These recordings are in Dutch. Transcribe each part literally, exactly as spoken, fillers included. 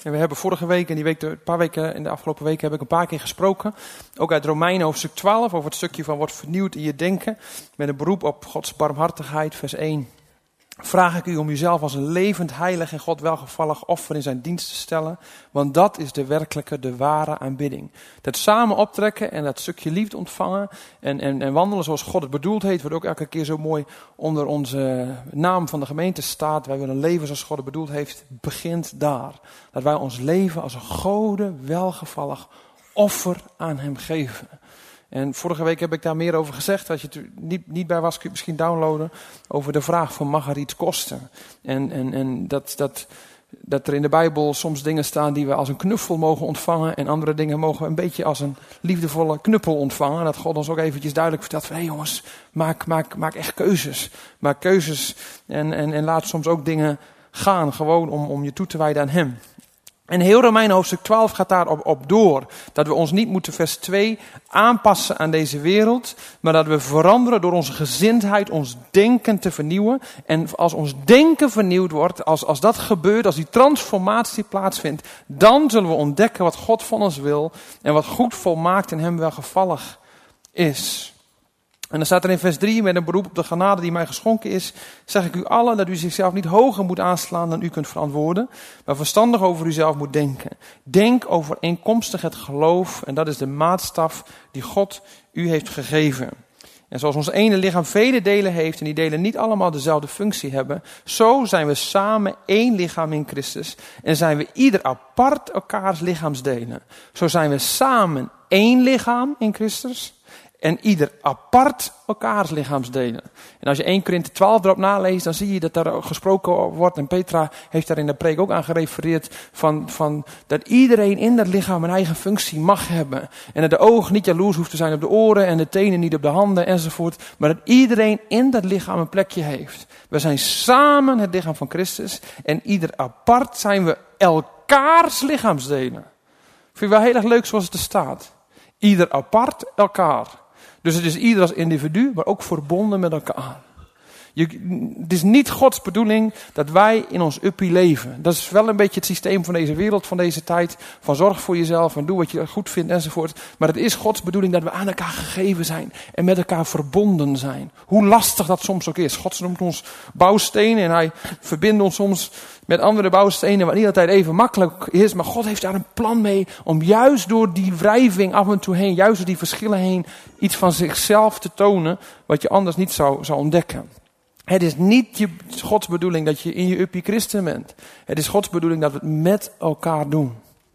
En we hebben vorige week en die week, een paar weken in de afgelopen weken heb ik een paar keer gesproken. Ook uit Romeinen hoofdstuk twaalf over het stukje van wordt vernieuwd in je denken. Met een beroep op Gods barmhartigheid, vers één. Vraag ik u om uzelf als een levend, heilig en God welgevallig offer in zijn dienst te stellen. Want dat is de werkelijke, de ware aanbidding. Dat samen optrekken en dat stukje liefde ontvangen en, en, en wandelen zoals God het bedoeld heeft. Wat ook elke keer zo mooi onder onze naam van de gemeente staat. Wij willen leven zoals God het bedoeld heeft. Begint daar. Dat wij ons leven als een gode, welgevallig offer aan hem geven. En vorige week heb ik daar meer over gezegd. Als je er niet, niet bij was, kun je misschien downloaden. Over de vraag van mag er iets kosten? En, en, en dat, dat, dat er in de Bijbel soms dingen staan die we als een knuffel mogen ontvangen. En andere dingen mogen we een beetje als een liefdevolle knuppel ontvangen. En dat God ons ook eventjes duidelijk vertelt van hé hey jongens, maak, maak, maak echt keuzes. Maak keuzes en, en, en laat soms ook dingen gaan. Gewoon om, om je toe te wijden aan hem. En heel Romeinen hoofdstuk twaalf gaat daarop op door. Dat we ons niet moeten, vers twee, aanpassen aan deze wereld. Maar dat we veranderen door onze gezindheid, ons denken te vernieuwen. En als ons denken vernieuwd wordt, als, als dat gebeurt, als die transformatie plaatsvindt. Dan zullen we ontdekken wat God van ons wil. En wat goed volmaakt en hem welgevallig is. En dan staat er in vers drie, met een beroep op de genade die mij geschonken is, zeg ik u allen dat u zichzelf niet hoger moet aanslaan dan u kunt verantwoorden, maar verstandig over uzelf moet denken. Denk overeenkomstig het geloof en dat is de maatstaf die God u heeft gegeven. En zoals ons ene lichaam vele delen heeft en die delen niet allemaal dezelfde functie hebben, zo zijn we samen één lichaam in Christus en zijn we ieder apart elkaars lichaamsdelen. Zo zijn we samen één lichaam in Christus. En ieder apart elkaars lichaamsdelen. En als je Eerste Korinthe twaalf erop naleest, dan zie je dat daar gesproken wordt. En Petra heeft daar in de preek ook aan gerefereerd. Van, van dat iedereen in dat lichaam een eigen functie mag hebben. En dat de oog niet jaloers hoeft te zijn op de oren. En de tenen niet op de handen enzovoort. Maar dat iedereen in dat lichaam een plekje heeft. We zijn samen het lichaam van Christus. En ieder apart zijn we elkaars lichaamsdelen. Vind je wel heel erg leuk zoals het er staat. Ieder apart elkaar. Dus het is ieder als individu, maar ook verbonden met elkaar. Je, het is niet Gods bedoeling dat wij in ons uppie leven. Dat is wel een beetje het systeem van deze wereld, van deze tijd. Van zorg voor jezelf en doe wat je goed vindt enzovoort. Maar het is Gods bedoeling dat we aan elkaar gegeven zijn. En met elkaar verbonden zijn. Hoe lastig dat soms ook is. God noemt ons bouwstenen en hij verbindt ons soms met andere bouwstenen. Wat niet altijd even makkelijk is. Maar God heeft daar een plan mee om juist door die wrijving af en toe heen. Juist door die verschillen heen. Iets van zichzelf te tonen wat je anders niet zou, zou ontdekken. Het is niet je, Gods bedoeling dat je in je uppie christen bent. Het is Gods bedoeling dat we het met elkaar doen.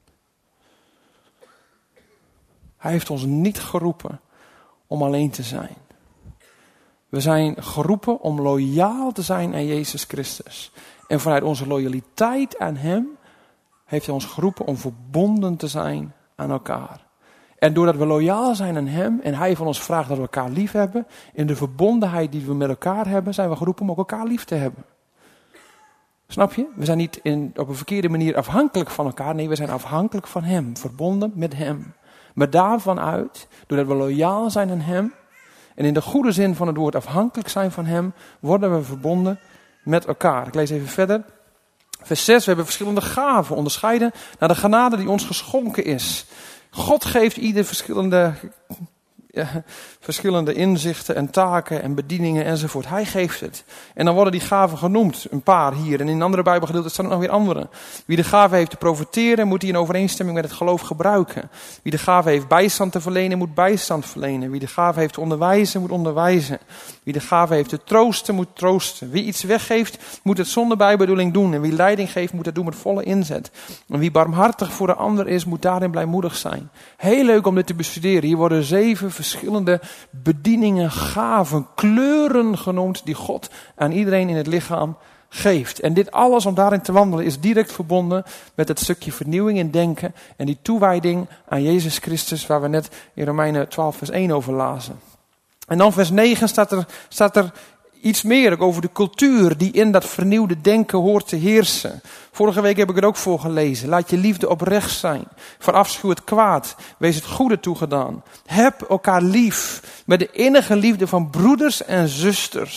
Hij heeft ons niet geroepen om alleen te zijn. We zijn geroepen om loyaal te zijn aan Jezus Christus. En vanuit onze loyaliteit aan hem heeft hij ons geroepen om verbonden te zijn aan elkaar. En doordat we loyaal zijn aan hem en hij van ons vraagt dat we elkaar lief hebben, in de verbondenheid die we met elkaar hebben, zijn we geroepen om ook elkaar lief te hebben. Snap je? We zijn niet in, op een verkeerde manier afhankelijk van elkaar. Nee, we zijn afhankelijk van hem, verbonden met hem. Maar daarvan uit, doordat we loyaal zijn aan hem en in de goede zin van het woord afhankelijk zijn van hem, worden we verbonden met elkaar. Ik lees even verder. Vers zes, we hebben verschillende gaven onderscheiden naar de genade die ons geschonken is. God geeft ieder verschillende, ja, verschillende inzichten en taken en bedieningen enzovoort. Hij geeft het. En dan worden die gaven genoemd, een paar hier. En in andere Bijbelgedeelten staan er nog weer andere. Wie de gave heeft te profiteren, moet die in overeenstemming met het geloof gebruiken. Wie de gave heeft bijstand te verlenen, moet bijstand verlenen. Wie de gave heeft te onderwijzen, moet onderwijzen. Wie de gave heeft te troosten, moet troosten. Wie iets weggeeft, moet het zonder bijbedoeling doen. En wie leiding geeft, moet het doen met volle inzet. En wie barmhartig voor de ander is, moet daarin blijmoedig zijn. Heel leuk om dit te bestuderen. Hier worden zeven verschillende bedieningen, gaven, kleuren genoemd die God aan iedereen in het lichaam geeft. En dit alles om daarin te wandelen is direct verbonden met het stukje vernieuwing in denken en die toewijding aan Jezus Christus waar we net in Romeinen twaalf vers één over lazen. En dan vers negen staat er, staat er iets meer ook over de cultuur die in dat vernieuwde denken hoort te heersen. Vorige week heb ik er ook voor gelezen. Laat je liefde oprecht zijn. Verafschuw het kwaad. Wees het goede toegedaan. Heb elkaar lief met de innige liefde van broeders en zusters.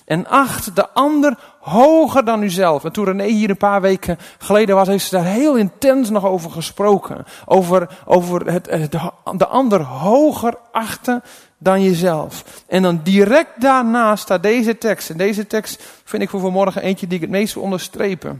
En acht de ander hoger dan uzelf. En toen René hier een paar weken geleden was, heeft ze daar heel intens nog over gesproken. Over, over het, het, de ander hoger achten dan jezelf. En dan direct daarna staat deze tekst. En deze tekst vind ik voor vanmorgen eentje die ik het meest wil onderstrepen.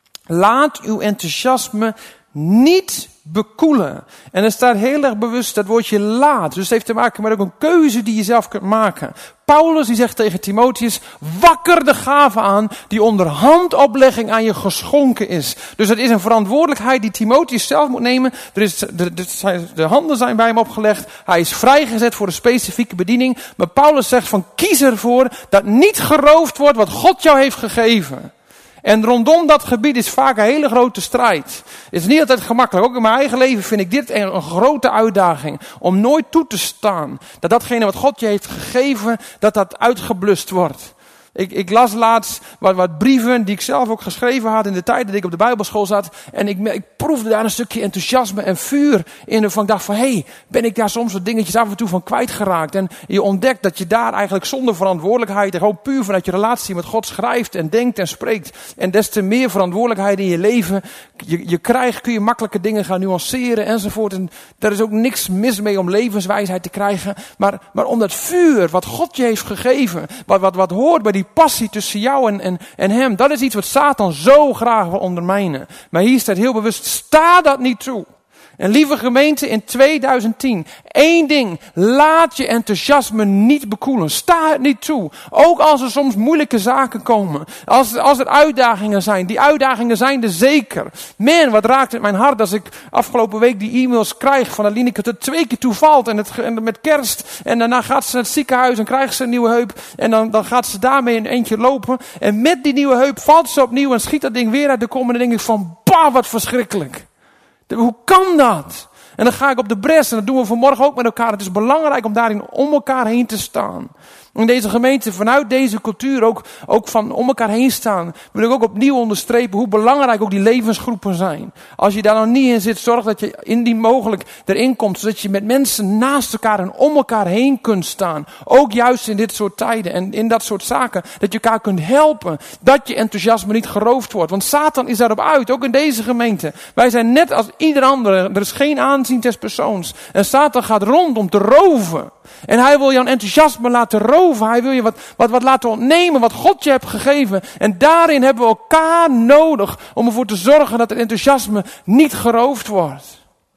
Laat uw enthousiasme niet bekoelen. En er staat heel erg bewust dat woordje laat. Dus het heeft te maken met ook een keuze die je zelf kunt maken. Paulus die zegt tegen Timotheus, wakker de gave aan die onder handoplegging aan je geschonken is. Dus het is een verantwoordelijkheid die Timotheus zelf moet nemen. Er is, de, de, de handen zijn bij hem opgelegd. Hij is vrijgezet voor een specifieke bediening. Maar Paulus zegt van kies ervoor dat niet geroofd wordt wat God jou heeft gegeven. En rondom dat gebied is vaak een hele grote strijd. Het is niet altijd gemakkelijk. Ook in mijn eigen leven vind ik dit een, een grote uitdaging. Om nooit toe te staan dat datgene wat God je heeft gegeven, dat dat uitgeblust wordt. Ik, ik las laatst wat, wat brieven die ik zelf ook geschreven had in de tijd dat ik op de Bijbelschool zat. En ik, ik proefde daar een stukje enthousiasme en vuur in. Van ik dacht van, hé, hey, ben ik daar soms wat dingetjes af en toe van kwijtgeraakt. En je ontdekt dat je daar eigenlijk zonder verantwoordelijkheid, en gewoon puur vanuit je relatie met God schrijft en denkt en spreekt. En des te meer verantwoordelijkheid in je leven je, je krijgt, kun je makkelijke dingen gaan nuanceren enzovoort. En daar is ook niks mis mee om levenswijsheid te krijgen. Maar, maar om dat vuur wat God je heeft gegeven, wat, wat, wat hoort bij die Die passie tussen jou en, en, en hem, dat is iets wat Satan zo graag wil ondermijnen. Maar hier staat heel bewust, sta dat niet toe. En lieve gemeente, in tweeduizend tien, één ding, laat je enthousiasme niet bekoelen. Sta het niet toe. Ook als er soms moeilijke zaken komen. Als, als er uitdagingen zijn. Die uitdagingen zijn er zeker. Man, wat raakt het mijn hart als ik afgelopen week die e-mails krijg van Alineke. Dat het twee keer toevalt en, het, en met kerst. En daarna gaat ze naar het ziekenhuis en krijgt ze een nieuwe heup. En dan, dan gaat ze daarmee een eentje lopen. En met die nieuwe heup valt ze opnieuw en schiet dat ding weer uit de kom. En dan denk ik van, bah, wat verschrikkelijk. Hoe kan dat? En dan ga ik op de bres en dat doen we vanmorgen ook met elkaar. Het is belangrijk om daarin om elkaar heen te staan. In deze gemeente, vanuit deze cultuur, ook, ook van om elkaar heen staan, wil ik ook opnieuw onderstrepen hoe belangrijk ook die levensgroepen zijn. Als je daar nog niet in zit, zorg dat je indien mogelijk erin komt, zodat je met mensen naast elkaar en om elkaar heen kunt staan. Ook juist in dit soort tijden en in dat soort zaken, dat je elkaar kunt helpen, dat je enthousiasme niet geroofd wordt. Want Satan is daarop uit, ook in deze gemeente. Wij zijn net als ieder andere, er is geen aanzien des persoons. En Satan gaat rond om te roven. En hij wil jouw enthousiasme laten roven. Hij wil je wat, wat, wat laten ontnemen, wat God je hebt gegeven. En daarin hebben we elkaar nodig om ervoor te zorgen dat het enthousiasme niet geroofd wordt.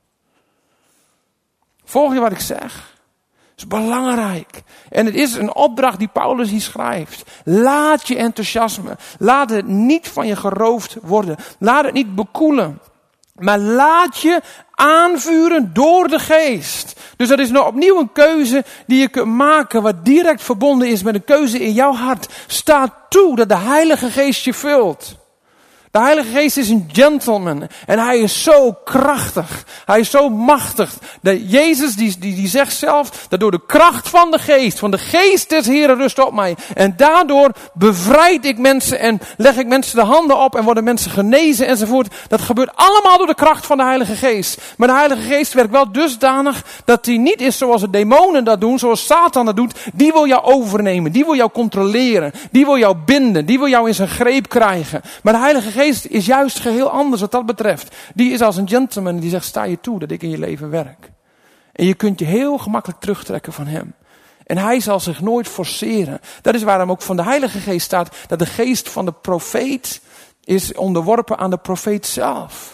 Volg je wat ik zeg? Dat is belangrijk. En het is een opdracht die Paulus hier schrijft. Laat je enthousiasme, laat het niet van je geroofd worden. Laat het niet bekoelen. Maar laat je aanvuren door de geest. Dus dat is nou opnieuw een keuze die je kunt maken, wat direct verbonden is met een keuze in jouw hart. Sta toe dat de Heilige Geest je vult. De Heilige Geest is een gentleman. En hij is zo krachtig. Hij is zo machtig. De Jezus die, die, die zegt zelf dat door de kracht van de Geest, van de Geest des Heren rust op mij. En daardoor bevrijd ik mensen en leg ik mensen de handen op en worden mensen genezen enzovoort. Dat gebeurt allemaal door de kracht van de Heilige Geest. Maar de Heilige Geest werkt wel dusdanig dat hij niet is zoals de demonen dat doen, zoals Satan dat doet. Die wil jou overnemen, die wil jou controleren, die wil jou binden, die wil jou in zijn greep krijgen. Maar de Heilige Geest is juist geheel anders wat dat betreft. Die is als een gentleman die zegt, sta je toe dat ik in je leven werk. En je kunt je heel gemakkelijk terugtrekken van hem. En hij zal zich nooit forceren. Dat is waarom ook van de Heilige Geest staat dat de geest van de profeet is onderworpen aan de profeet zelf.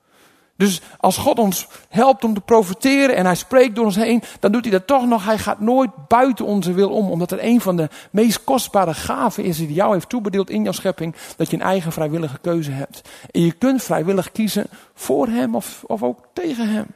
Dus als God ons helpt om te profeteren en hij spreekt door ons heen, dan doet hij dat toch nog. Hij gaat nooit buiten onze wil om, omdat het een van de meest kostbare gaven is die hij jou heeft toebedeeld in jouw schepping, dat je een eigen vrijwillige keuze hebt. En je kunt vrijwillig kiezen voor hem of, of ook tegen hem.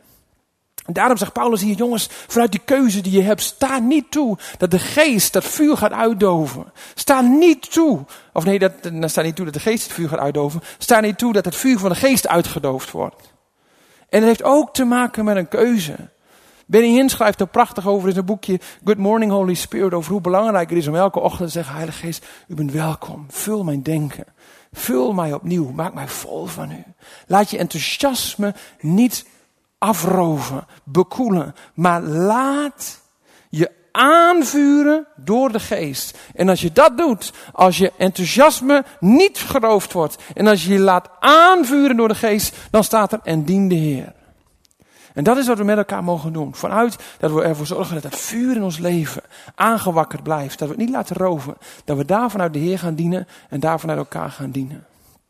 En daarom zegt Paulus hier, jongens, vanuit die keuze die je hebt, sta niet toe dat de geest dat vuur gaat uitdoven. Sta niet toe, of nee, dat, dat sta niet toe dat de geest het vuur gaat uitdoven. Sta niet toe dat het vuur van de geest uitgedoofd wordt. En het heeft ook te maken met een keuze. Benny Hinn schrijft er prachtig over in zijn boekje Good Morning Holy Spirit, over hoe belangrijk het is om elke ochtend te zeggen, Heilige Geest, u bent welkom, vul mijn denken. Vul mij opnieuw, maak mij vol van u. Laat je enthousiasme niet afroven, bekoelen, maar laat je aanvuren door de geest. En als je dat doet, als je enthousiasme niet geroofd wordt en als je je laat aanvuren door de geest, dan staat er en dien de Heer. En dat is wat we met elkaar mogen doen. Vanuit dat we ervoor zorgen dat het vuur in ons leven aangewakkerd blijft. Dat we het niet laten roven. Dat we daar vanuit de Heer gaan dienen en daar vanuit elkaar gaan dienen.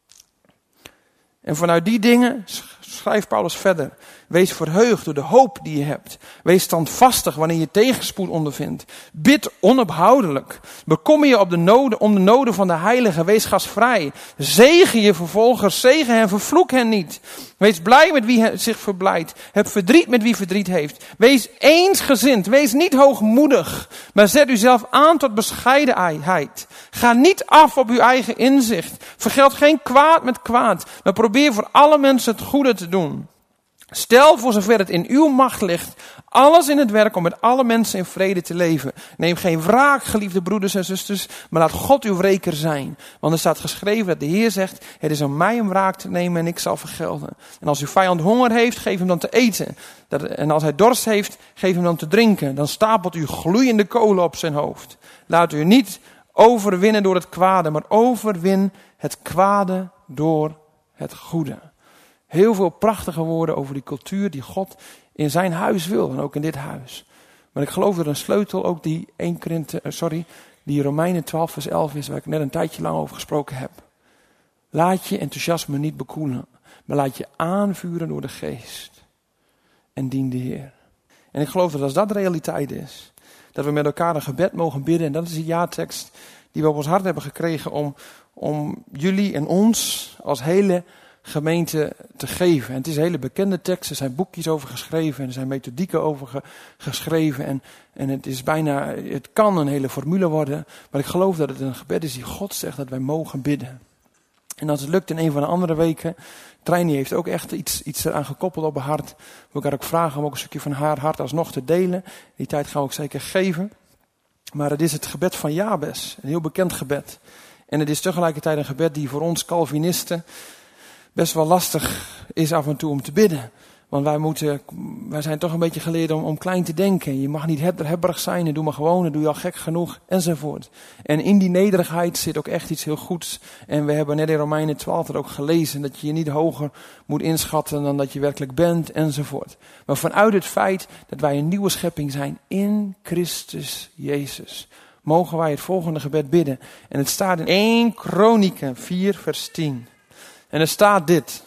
En vanuit die dingen schrijft Paulus verder. Wees verheugd door de hoop die je hebt. Wees standvastig wanneer je tegenspoed ondervindt. Bid onophoudelijk. Bekommer je op de noden, om de noden van de heiligen. Wees gastvrij. Zegen je vervolgers. Zegen hen, vervloek hen niet. Wees blij met wie zich verblijdt. Heb verdriet met wie verdriet heeft. Wees eensgezind. Wees niet hoogmoedig. Maar zet uzelf aan tot bescheidenheid. Ga niet af op uw eigen inzicht. Vergeld geen kwaad met kwaad. Maar probeer voor alle mensen het goede te doen. Stel voor zover het in uw macht ligt, alles in het werk om met alle mensen in vrede te leven. Neem geen wraak, geliefde broeders en zusters, maar laat God uw wreker zijn. Want er staat geschreven dat de Heer zegt, het is aan mij om wraak te nemen en ik zal vergelden. En als uw vijand honger heeft, geef hem dan te eten. Dat, en als hij dorst heeft, geef hem dan te drinken. Dan stapelt u gloeiende kolen op zijn hoofd. Laat u niet overwinnen door het kwade, maar overwin het kwade door het goede. Heel veel prachtige woorden over die cultuur die God in zijn huis wil. En ook in dit huis. Maar ik geloof dat een sleutel ook die één Korinthe, sorry, die Romeinen twaalf vers elf is. Waar ik net een tijdje lang over gesproken heb. Laat je enthousiasme niet bekoelen. Maar laat je aanvuren door de geest. En dien de Heer. En ik geloof dat als dat de realiteit is. Dat we met elkaar een gebed mogen bidden. En dat is die jaartekst die we op ons hart hebben gekregen. Om, om jullie en ons als hele gemeente te geven. En het is een hele bekende tekst. Er zijn boekjes over geschreven. En er zijn methodieken over ge, geschreven. En, en het is bijna, het kan een hele formule worden. Maar ik geloof dat het een gebed is die God zegt dat wij mogen bidden. En als het lukt in een van de andere weken. Treini heeft ook echt iets, iets eraan gekoppeld op haar hart. Wil ik haar ook vragen om ook een stukje van haar hart alsnog te delen. Die tijd gaan we ook zeker geven. Maar het is het gebed van Jabes. Een heel bekend gebed. En het is tegelijkertijd een gebed die voor ons Calvinisten best wel lastig is af en toe om te bidden. Want wij moeten, wij zijn toch een beetje geleerd om, om klein te denken. Je mag niet hebberig zijn en doe maar gewoon, dan doe je al gek genoeg, enzovoort. En in die nederigheid zit ook echt iets heel goeds. En we hebben net in Romeinen twaalf er ook gelezen dat je je niet hoger moet inschatten dan dat je werkelijk bent, enzovoort. Maar vanuit het feit dat wij een nieuwe schepping zijn in Christus Jezus, mogen wij het volgende gebed bidden. En het staat in eerste Kronieken vier vers tien. En er staat dit.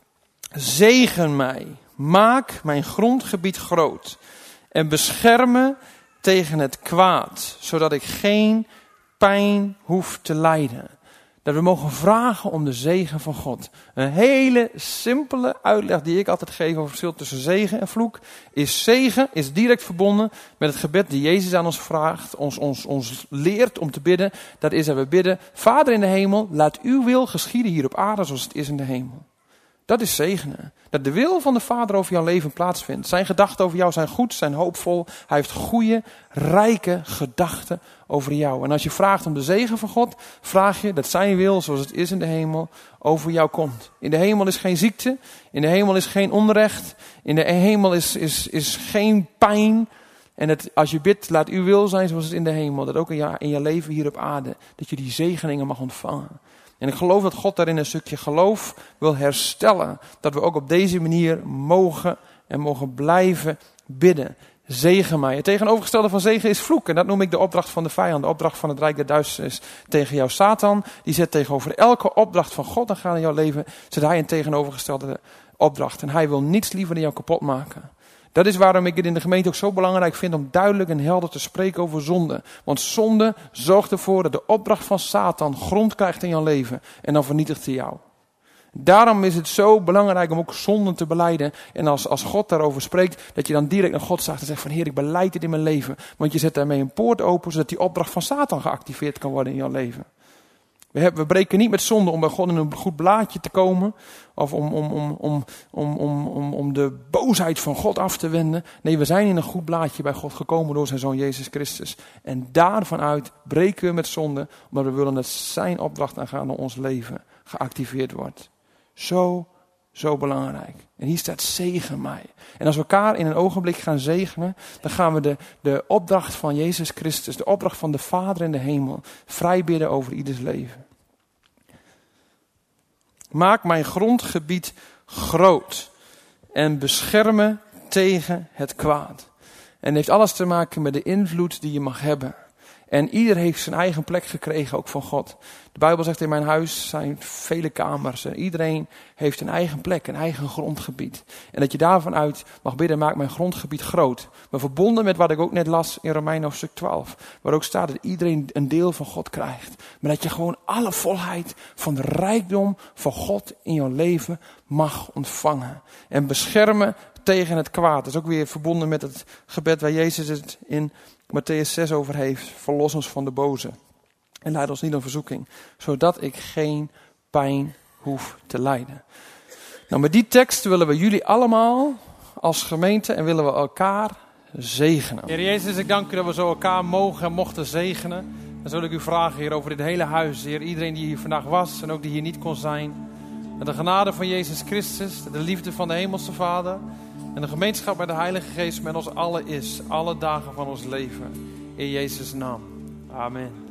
Zegen mij, maak mijn grondgebied groot en bescherm me tegen het kwaad, zodat ik geen pijn hoef te lijden. Dat we mogen vragen om de zegen van God. Een hele simpele uitleg die ik altijd geef over het verschil tussen zegen en vloek. Is zegen is direct verbonden met het gebed die Jezus aan ons vraagt. Ons, ons, ons leert om te bidden. Dat is dat we bidden. Vader in de hemel, laat uw wil geschieden hier op aarde zoals het is in de hemel. Dat is zegenen. Dat de wil van de Vader over jouw leven plaatsvindt. Zijn gedachten over jou zijn goed, zijn hoopvol. Hij heeft goede, rijke gedachten over jou. En als je vraagt om de zegen van God, vraag je dat zijn wil, zoals het is in de hemel, over jou komt. In de hemel is geen ziekte. In de hemel is geen onrecht. In de hemel is, is, is geen pijn. En het, als je bidt, laat uw wil zijn zoals het in de hemel. Dat ook in je, in je leven hier op aarde. Dat je die zegeningen mag ontvangen. En ik geloof dat God daarin een stukje geloof wil herstellen. Dat we ook op deze manier mogen en mogen blijven bidden. Zegen mij. Het tegenovergestelde van zegen is vloek. En dat noem ik de opdracht van de vijand. De opdracht van het rijk der duisternis tegen jou. Satan, die zet tegenover elke opdracht van God en gaat in jouw leven, zet hij een tegenovergestelde opdracht. En hij wil niets liever dan jou kapot maken. Dat is waarom ik het in de gemeente ook zo belangrijk vind om duidelijk en helder te spreken over zonde. Want zonde zorgt ervoor dat de opdracht van Satan grond krijgt in jouw leven. En dan vernietigt hij jou. Daarom is het zo belangrijk om ook zonden te belijden. En als, als God daarover spreekt, dat je dan direct naar God zegt en zegt van Heer, ik belijd dit in mijn leven. Want je zet daarmee een poort open, zodat die opdracht van Satan geactiveerd kan worden in jouw leven. We, hebben, we breken niet met zonde om bij God in een goed blaadje te komen. Of om, om, om, om, om, om, om, om de boosheid van God af te wenden. Nee, we zijn in een goed blaadje bij God gekomen door zijn Zoon Jezus Christus. En daarvan uit breken we met zonde. Omdat we willen dat zijn opdracht aangaande ons leven geactiveerd wordt. Zo Zo belangrijk. En hier staat zegen mij. En als we elkaar in een ogenblik gaan zegenen, dan gaan we de, de opdracht van Jezus Christus, de opdracht van de Vader in de hemel, vrij bidden over ieders leven. Maak mijn grondgebied groot en bescherm me tegen het kwaad. En het heeft alles te maken met de invloed die je mag hebben. En ieder heeft zijn eigen plek gekregen, ook van God. De Bijbel zegt in mijn huis zijn vele kamers. En iedereen heeft een eigen plek, een eigen grondgebied. En dat je daarvan uit mag bidden, maak mijn grondgebied groot. Maar verbonden met wat ik ook net las in Romeinen hoofdstuk twaalf. Waar ook staat dat iedereen een deel van God krijgt. Maar dat je gewoon alle volheid van de rijkdom van God in jouw leven mag ontvangen. En beschermen tegen het kwaad. Dat is ook weer verbonden met het gebed waar Jezus het in Matthäus zes over heeft. Verlos ons van de boze. En leid ons niet aan verzoeking. Zodat ik geen pijn hoef te lijden. Nou, met die tekst willen we jullie allemaal als gemeente en willen we elkaar zegenen. Heer Jezus, ik dank u dat we zo elkaar mogen en mochten zegenen. Dan wil ik u vragen, Heer, over dit hele huis. Heer, iedereen die hier vandaag was en ook die hier niet kon zijn. En de genade van Jezus Christus, de liefde van de Hemelse Vader en de gemeenschap met de Heilige Geest met ons allen is. Alle dagen van ons leven. In Jezus' naam. Amen.